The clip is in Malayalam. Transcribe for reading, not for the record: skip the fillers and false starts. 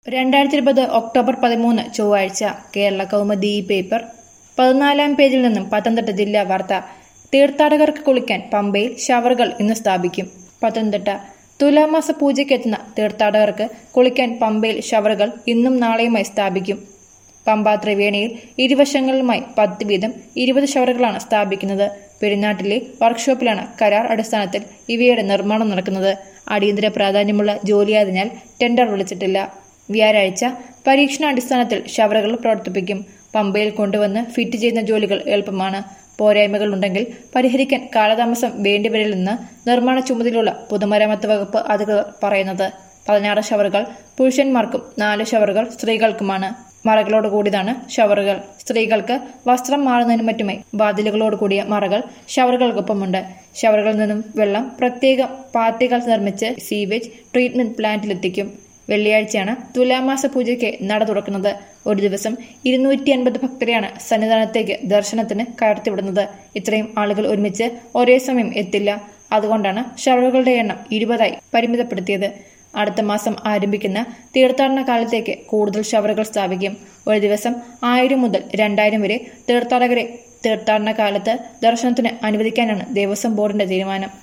2020 ഒക്ടോബർ 13 ചൊവ്വാഴ്ച കേരള കൗമുദി പേപ്പർ 14-ാം പേജിൽ നിന്നും പത്തനംതിട്ട ജില്ലാ വാർത്ത. തീർത്ഥാടകർക്ക് കുളിക്കാൻ പമ്പയിൽ ഷവറുകൾ ഇന്ന് സ്ഥാപിക്കും. പത്തനംതിട്ട തുലാമാസ പൂജയ്ക്കെത്തുന്ന തീർത്ഥാടകർക്ക് കുളിക്കാൻ പമ്പയിൽ ഷവറുകൾ ഇന്നും നാളെയുമായി സ്ഥാപിക്കും. പമ്പ ത്രിവേണിയിൽ ഇരുവശങ്ങളിലുമായി 10 വീതം 20 ഷവറുകളാണ് സ്ഥാപിക്കുന്നത്. പെരിനാട്ടിലെ വർക്ക്ഷോപ്പിലാണ് കരാർ അടിസ്ഥാനത്തിൽ ഇവയുടെ നിർമ്മാണം നടക്കുന്നത്. അടിയന്തര പ്രാധാന്യമുള്ള ജോലിയായതിനാൽ ടെൻഡർ വിളിച്ചിട്ടില്ല. വ്യാഴാഴ്ച പരീക്ഷണാടിസ്ഥാനത്തിൽ ഷവറുകൾ പ്രവർത്തിപ്പിക്കും. പമ്പയിൽ കൊണ്ടുവന്ന് ഫിറ്റ് ചെയ്യുന്ന ജോലികൾ എളുപ്പമാണ്. പോരായ്മകൾ ഉണ്ടെങ്കിൽ പരിഹരിക്കാൻ കാലതാമസം വേണ്ടിവരില്ലെന്ന് നിർമ്മാണ ചുമതലയുള്ള പൊതുമരാമത്ത് വകുപ്പ് അധികൃതർ പറയുന്നത്. 16 ഷവറുകൾ പുരുഷന്മാർക്കും 4 ഷവറുകൾ സ്ത്രീകൾക്കുമാണ്. മറകളോടുകൂടിയതാണ് ഷവറുകൾ. സ്ത്രീകൾക്ക് വസ്ത്രം മാറുന്നതിനും മറ്റുമായി വാതിലുകളോടുകൂടിയ മറകൾ ഷവറുകൾക്കൊപ്പമുണ്ട്. ഷവറുകളിൽ നിന്നും വെള്ളം പ്രത്യേക പാത്തികൾ നിർമ്മിച്ച് സീവേജ് ട്രീറ്റ്മെന്റ് പ്ലാന്റിലെത്തിക്കും. വെള്ളിയാഴ്ചയാണ് തുലാമാസ പൂജയ്ക്ക് നട തുറക്കുന്നത്. ഒരു ദിവസം 250 ഭക്തരെയാണ് സന്നിധാനത്തേക്ക് ദർശനത്തിന് കടത്തിവിടുന്നത്. ഇത്രയും ആളുകൾ ഒരുമിച്ച് ഒരേ സമയം എത്തില്ല. അതുകൊണ്ടാണ് ഷവറുകളുടെ എണ്ണം 20ആയി പരിമിതപ്പെടുത്തിയത്. അടുത്ത മാസം ആരംഭിക്കുന്ന തീർത്ഥാടന കാലത്തേക്ക് കൂടുതൽ ഷവറുകൾ സ്ഥാപിക്കും. ഒരു ദിവസം 1000 മുതൽ 2000 വരെ തീർത്ഥാടകരെ തീർത്ഥാടന കാലത്ത് ദർശനത്തിന് അനുവദിക്കാനാണ് ദേവസ്വം ബോർഡിന്റെ തീരുമാനം.